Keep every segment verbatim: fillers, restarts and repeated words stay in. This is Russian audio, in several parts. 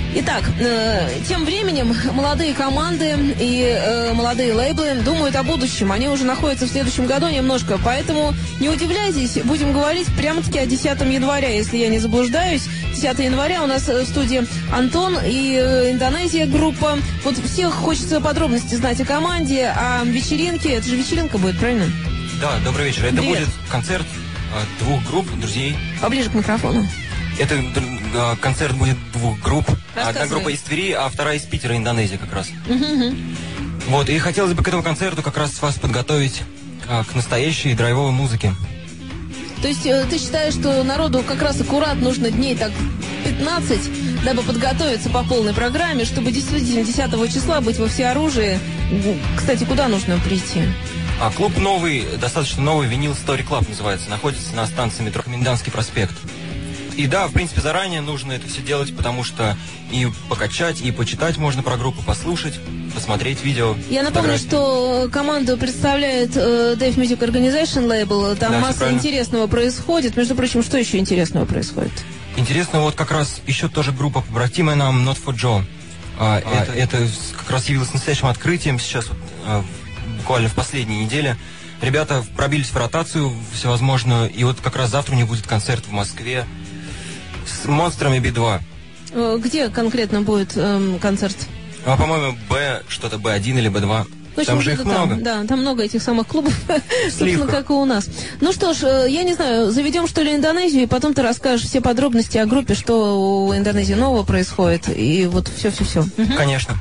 Итак, э, тем временем молодые команды и э, молодые лейблы думают о будущем. Они уже находятся в следующем году немножко, поэтому не удивляйтесь, будем говорить прямо-таки о десятого января, если я не заблуждаюсь. десятого января у нас в студии Антон и э, Индонезия группа. Вот всех хочется подробности знать о команде, о вечеринке. Это же вечеринка будет, правильно? Да, добрый вечер. Это Привет. будет концерт э, двух групп, друзей. Поближе к микрофону. Это э, концерт будет двух групп. Одна Рассказывай. группа из Твери, а вторая из Питера, Индонезия как раз. Угу. Вот, и хотелось бы к этому концерту как раз вас подготовить э, к настоящей драйвовой музыке. То есть э, ты считаешь, что народу как раз аккурат нужно дней так пятнадцать, дабы подготовиться по полной программе, чтобы действительно десятого числа быть во всеоружии? Кстати, куда нужно прийти? А клуб новый, достаточно новый, Винил Story Club называется, находится на станции метро Комендантский проспект. И да, в принципе, заранее нужно это все делать, потому что и покачать, и почитать можно про группу, послушать, посмотреть видео. Я напомню, фотографии. что команду представляет э, Dave Music Organization лейбл. Там Да, масса интересного происходит. Между прочим, что еще интересного происходит? Интересно, вот как раз еще тоже группа побратимая нам, Not for Joe. А, а, это, это как раз явилось настоящим открытием сейчас, вот, а, буквально в последние недели. Ребята пробились в ротацию всевозможную, и вот как раз завтра у них будет концерт в Москве с монстрами би два. Э, где конкретно будет э, концерт? А, по-моему, Б, что-то Б один или Б два. В общем, Там же их где-то много. Там, да, там много этих самых клубов, собственно, Сливка. как и у нас. Ну что ж, э, я не знаю, заведем что ли Индонезию, и потом ты расскажешь все подробности о группе, что у Индонезии нового происходит, и вот все-все-все. Конечно.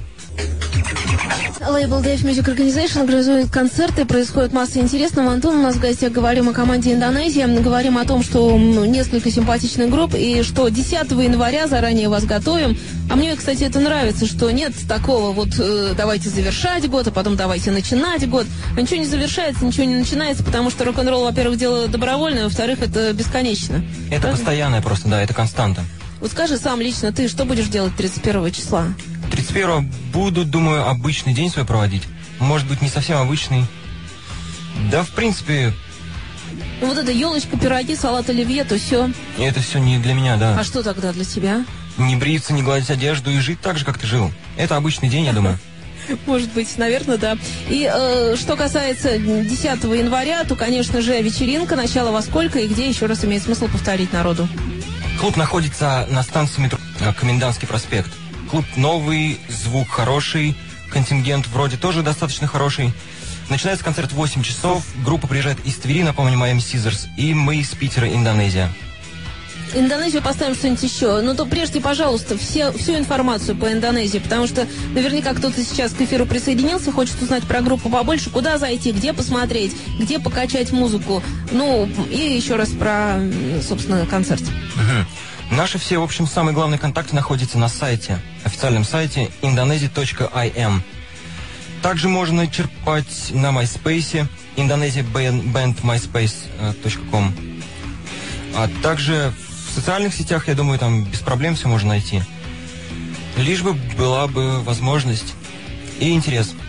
Лейбл Dave Music Organization организует концерты, происходит масса интересного. Антон, у нас в гостях, говорим о команде Индонезия, говорим о том, что м, несколько симпатичных групп, и что десятого января заранее вас готовим. А мне, кстати, это нравится, что нет такого вот э, давайте завершать год, а потом давайте начинать год. А ничего не завершается, ничего не начинается, потому что рок-н-ролл, во-первых, дело добровольное, во-вторых, это бесконечно. Это Правда? постоянное просто, да, это константа. Вот скажи сам лично, ты что будешь делать тридцать первого числа? тридцать первого буду, думаю, обычный день свой проводить. Может быть, не совсем обычный. Да, в принципе, Ну, вот это елочка, пироги, салат оливье, то все. это все не для меня, да. А что тогда для тебя? Не бриться, не гладить одежду и жить так же, как ты жил. Это обычный день, я думаю. Может быть, наверное, да. И э, что касается десятого января, то, конечно же, вечеринка. Начало во сколько и где, еще раз имеет смысл повторить народу. Клуб находится на станции метро э, Комендантский проспект. Клуб новый, звук хороший, контингент вроде тоже достаточно хороший. Начинается концерт в восемь часов. Группа приезжает из Твери, напомню, Miami Scissors, и мы из Питера, Индонезия. Индонезию поставим что-нибудь еще. Ну, то прежде, пожалуйста, все, всю информацию по Индонезии, потому что наверняка кто-то сейчас к эфиру присоединился, хочет узнать про группу побольше, куда зайти, где посмотреть, где покачать музыку. Ну, и еще раз про, собственно, концерт. Угу. Наши все, в общем, самые главные контакты находятся на сайте, официальном сайте индонезия точка ай эм. Также можно черпать на MySpace, Indonesia Band MySpace точка ком. А также в социальных сетях, я думаю, там без проблем все можно найти. Лишь бы была бы возможность и интерес.